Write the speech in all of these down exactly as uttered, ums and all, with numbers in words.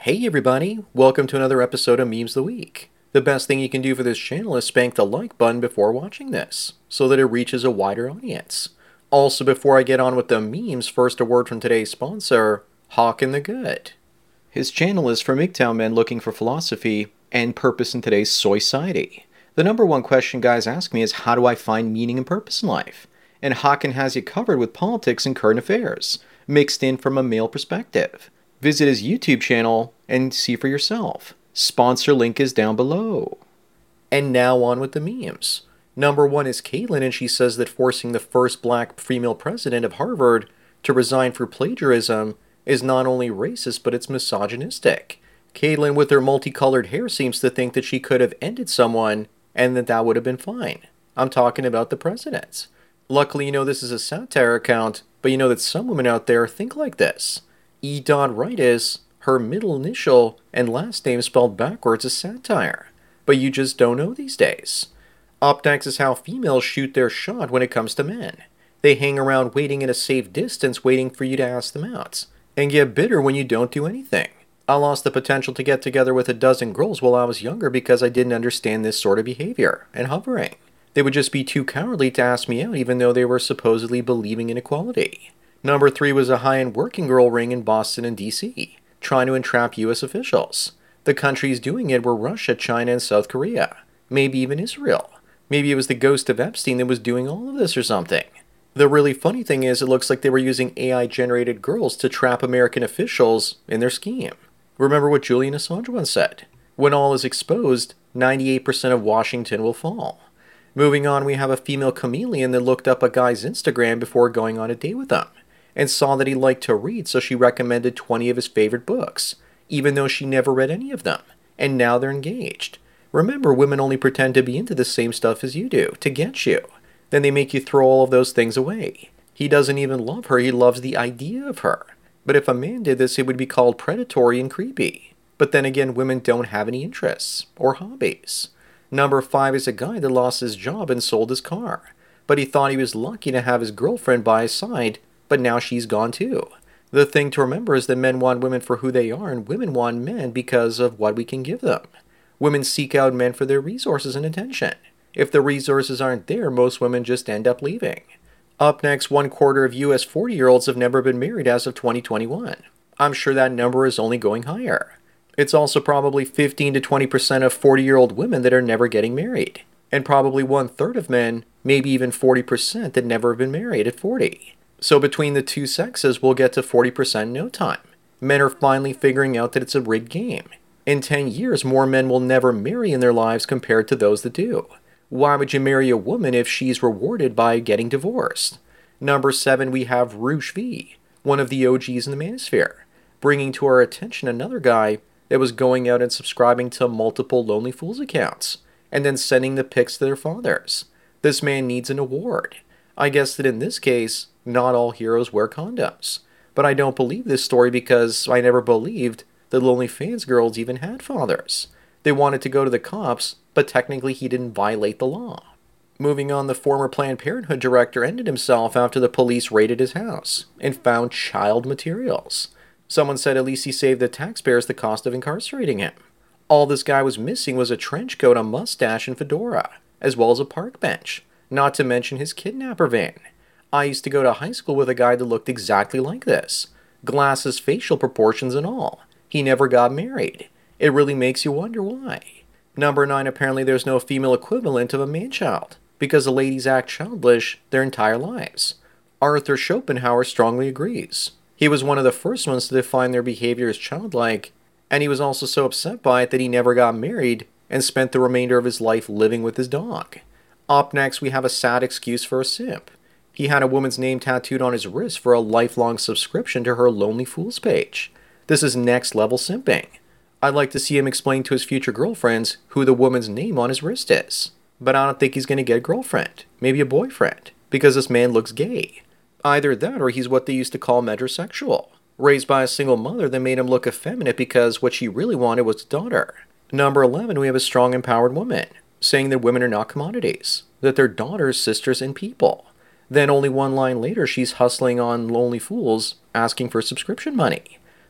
Hey everybody, welcome to another episode of Memes of the Week. The best thing you can do for this channel is spank the like button before watching this, so that it reaches a wider audience. Also, before I get on with the memes, first a word from today's sponsor, Hawk and the Good. His channel is for M G T O W men looking for philosophy and purpose in today's soy society. The number one question guys ask me is, how do I find meaning and purpose in life? And Hawken has you covered with politics and current affairs, mixed in from a male perspective. Visit his YouTube channel and see for yourself. Sponsor link is down below. And now on with the memes. Number one is Caitlyn, and she says that forcing the first black female president of Harvard to resign for plagiarism is not only racist, but it's misogynistic. Caitlyn, with her multicolored hair, seems to think that she could have ended someone and that that would have been fine. I'm talking about the president. Luckily, you know this is a satire account, but you know that some women out there think like this. E. Rightis, her middle initial and last name spelled backwards, is satire. But you just don't know these days. Up next is how females shoot their shot when it comes to men. They hang around waiting at a safe distance, waiting for you to ask them out, and get bitter when you don't do anything. I lost the potential to get together with a dozen girls while I was younger because I didn't understand this sort of behavior and hovering. They would just be too cowardly to ask me out even though they were supposedly believing in equality. Number three was a high-end working girl ring in Boston and D C, trying to entrap U S officials. The countries doing it were Russia, China, and South Korea. Maybe even Israel. Maybe it was the ghost of Epstein that was doing all of this or something. The really funny thing is, it looks like they were using A I-generated girls to trap American officials in their scheme. Remember what Julian Assange once said, "When all is exposed, ninety-eight percent of Washington will fall." Moving on, we have a female chameleon that looked up a guy's Instagram before going on a date with him, and saw that he liked to read, so she recommended twenty of his favorite books, even though she never read any of them, and now they're engaged. Remember, women only pretend to be into the same stuff as you do, to get you. Then they make you throw all of those things away. He doesn't even love her, he loves the idea of her. But if a man did this, it would be called predatory and creepy. But then again, women don't have any interests, or hobbies. Number five is a guy that lost his job and sold his car. But he thought he was lucky to have his girlfriend by his side, but now she's gone too. The thing to remember is that men want women for who they are, and women want men because of what we can give them. Women seek out men for their resources and attention. If the resources aren't there, most women just end up leaving. Up next, one quarter of U S forty-year-olds have never been married as of twenty twenty-one. I'm sure that number is only going higher. It's also probably fifteen to twenty percent of forty-year-old women that are never getting married. And probably one-third of men, maybe even forty percent, that never have been married at forty. So between the two sexes, we'll get to forty percent in no time. Men are finally figuring out that it's a rigged game. In ten years, more men will never marry in their lives compared to those that do. Why would you marry a woman if she's rewarded by getting divorced? Number seven, we have Roosh V, one of the O Gs in the manosphere, bringing to our attention another guy that was going out and subscribing to multiple Lonely Fools accounts, and then sending the pics to their fathers. This man needs an award. I guess that in this case, not all heroes wear condoms. But I don't believe this story because I never believed that Lonely Fans girls even had fathers. They wanted to go to the cops, but technically he didn't violate the law. Moving on, the former Planned Parenthood director ended himself after the police raided his house and found child materials. Someone said at least he saved the taxpayers the cost of incarcerating him. All this guy was missing was a trench coat, a mustache, and fedora, as well as a park bench, not to mention his kidnapper van. I used to go to high school with a guy that looked exactly like this. Glasses, facial proportions, and all. He never got married. It really makes you wonder why. Number nine, apparently there's no female equivalent of a man-child, because the ladies act childish their entire lives. Arthur Schopenhauer strongly agrees. He was one of the first ones to define their behavior as childlike, and he was also so upset by it that he never got married and spent the remainder of his life living with his dog. Up next, we have a sad excuse for a simp. He had a woman's name tattooed on his wrist for a lifelong subscription to her Lonely Fools page. This is next level simping. I'd like to see him explain to his future girlfriends who the woman's name on his wrist is. But I don't think he's going to get a girlfriend, maybe a boyfriend, because this man looks gay. Either that or he's what they used to call metrosexual, raised by a single mother that made him look effeminate because what she really wanted was a daughter. Number eleven, we have a strong, empowered woman, saying that women are not commodities, that they're daughters, sisters, and people. Then only one line later, she's hustling on Lonely Fools, asking for subscription money.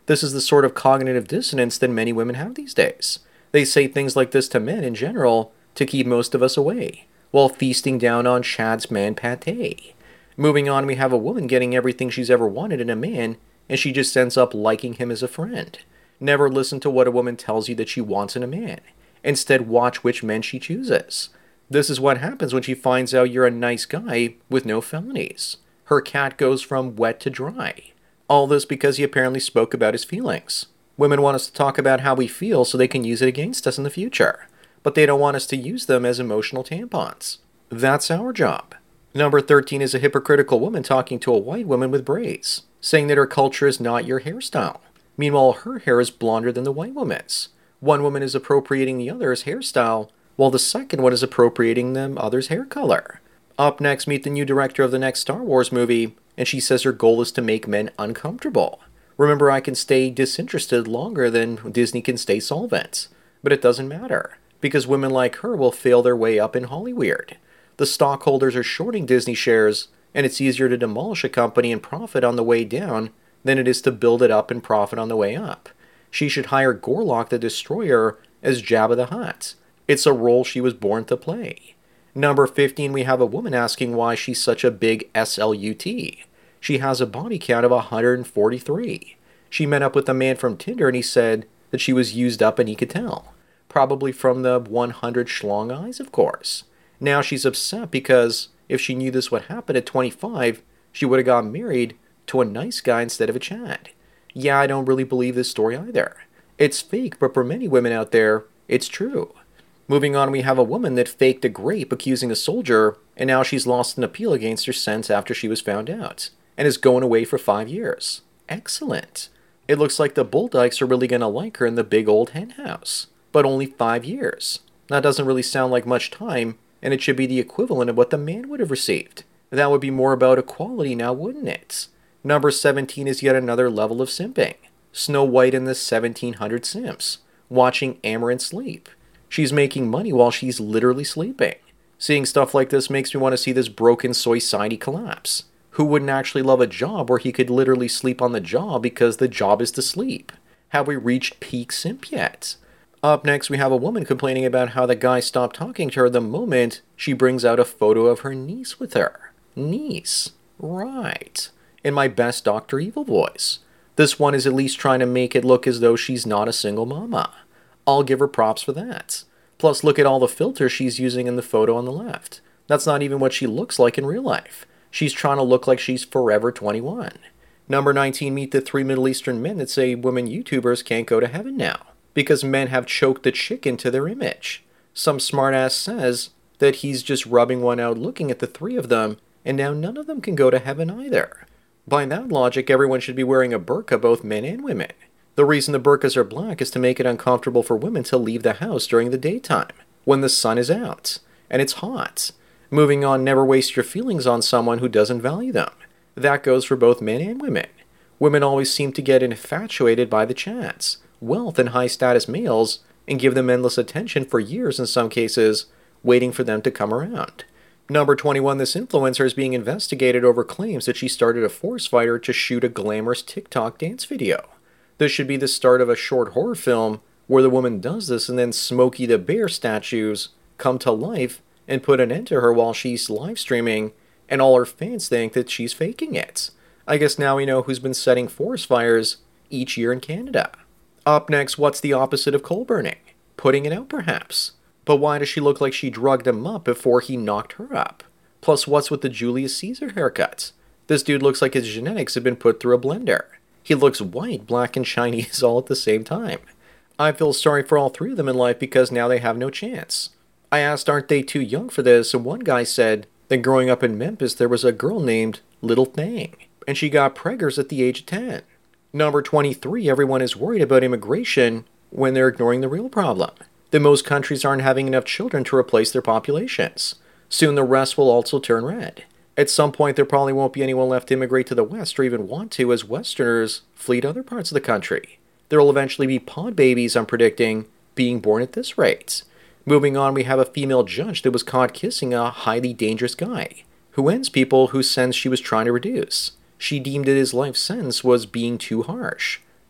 This is the sort of cognitive dissonance that many women have these days. They say things like this to men in general to keep most of us away, while feasting down on Chad's man pate. Moving on, we have a woman getting everything she's ever wanted in a man, and she just ends up liking him as a friend. Never listen to what a woman tells you that she wants in a man. Instead, watch which men she chooses. This is what happens when she finds out you're a nice guy with no felonies. Her cat goes from wet to dry. All this because he apparently spoke about his feelings. Women want us to talk about how we feel so they can use it against us in the future. But they don't want us to use them as emotional tampons. That's our job. Number thirteen is a hypocritical woman talking to a white woman with braids, saying that her culture is not your hairstyle. Meanwhile, her hair is blonder than the white woman's. One woman is appropriating the other's hairstyle, while the second one is appropriating the other's hair color. Up next, meet the new director of the next Star Wars movie, and she says her goal is to make men uncomfortable. Remember, I can stay disinterested longer than Disney can stay solvent. But it doesn't matter, because women like her will fail their way up in Hollywood. The stockholders are shorting Disney shares, and it's easier to demolish a company and profit on the way down than it is to build it up and profit on the way up. She should hire Gorlock the Destroyer as Jabba the Hutt. It's a role she was born to play. Number fifteen, we have a woman asking why she's such a big S L U T. She has a body count of one hundred forty-three. She met up with a man from Tinder and he said that she was used up and he could tell. Probably from the one hundred schlong eyes, of course. Now she's upset because if she knew this would happen at twenty-five, she would have gotten married to a nice guy instead of a Chad. Yeah, I don't really believe this story either. It's fake, but for many women out there, it's true. Moving on, we have a woman that faked a grape accusing a soldier, and now she's lost an appeal against her sentence after she was found out, and is going away for five years. Excellent. It looks like the Bulldykes are really going to like her in the big old hen house, but only five years. That doesn't really sound like much time, and it should be the equivalent of what the man would have received. That would be more about equality now, wouldn't it? Number seventeen is yet another level of simping. Snow White and the seventeen hundred Simps, watching Amaranth sleep. She's making money while she's literally sleeping. Seeing stuff like this makes me want to see this broken society collapse. Who wouldn't actually love a job where he could literally sleep on the job because the job is to sleep? Have we reached peak simp yet? Up next, we have a woman complaining about how the guy stopped talking to her the moment she brings out a photo of her niece with her. Niece. Right. In my best Doctor Evil voice. This one is at least trying to make it look as though she's not a single mama. I'll give her props for that. Plus, look at all the filters she's using in the photo on the left. That's not even what she looks like in real life. She's trying to look like she's forever twenty-one. Number nineteen, meet the three Middle Eastern men that say women YouTubers can't go to heaven now, because men have choked the chicken to their image. Some smartass says that he's just rubbing one out looking at the three of them, and now none of them can go to heaven either. By that logic, everyone should be wearing a burqa, both men and women. The reason the burqas are black is to make it uncomfortable for women to leave the house during the daytime, when the sun is out, and it's hot. Moving on, never waste your feelings on someone who doesn't value them. That goes for both men and women. Women always seem to get infatuated by the chats, wealth, and high-status males, and give them endless attention for years in some cases, waiting for them to come around. Number twenty-one, this influencer is being investigated over claims that she started a force fighter to shoot a glamorous TikTok dance video. This should be the start of a short horror film where the woman does this and then Smokey the Bear statues come to life and put an end to her while she's live streaming, and all her fans think that she's faking it. I guess now we know who's been setting forest fires each year in Canada. Up next, what's the opposite of coal burning? Putting it out, perhaps. But why does she look like she drugged him up before he knocked her up? Plus, what's with the Julius Caesar haircut? This dude looks like his genetics have been put through a blender. He looks white, black, and Chinese all at the same time. I feel sorry for all three of them in life because now they have no chance. I asked, aren't they too young for this? And one guy said that growing up in Memphis, there was a girl named Little Thing, and she got preggers at the age of ten. Number twenty-three, everyone is worried about immigration when they're ignoring the real problem. That most countries aren't having enough children to replace their populations. Soon the rest will also turn red. At some point, there probably won't be anyone left to immigrate to the West or even want to as Westerners flee to other parts of the country. There will eventually be pod babies, I'm predicting, being born at this rate. Moving on, we have a female judge that was caught kissing a highly dangerous guy, who ends people whose sentence she was trying to reduce. She deemed that his life sentence was being too harsh.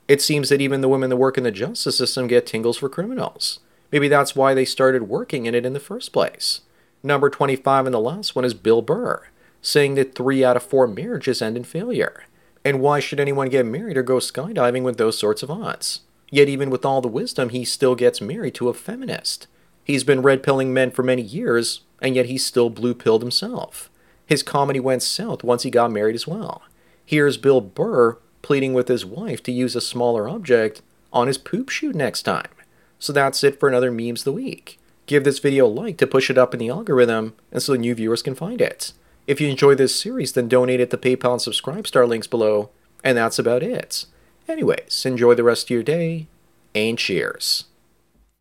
It seems that even the women that work in the justice system get tingles for criminals. Maybe that's why they started working in it in the first place. Number twenty-five and the last one is Bill Burr, saying that three out of four marriages end in failure. And why should anyone get married or go skydiving with those sorts of odds? Yet even with all the wisdom, he still gets married to a feminist. He's been red-pilling men for many years, and yet he's still blue-pilled himself. His comedy went south once he got married as well. Here's Bill Burr pleading with his wife to use a smaller object on his poop shoot next time. So that's it for another Memes of the Week. Give this video a like to push it up in the algorithm and so the new viewers can find it. If you enjoyed this series, then donate at the PayPal and Subscribe Star links below. And that's about it. Anyways, enjoy the rest of your day, and cheers.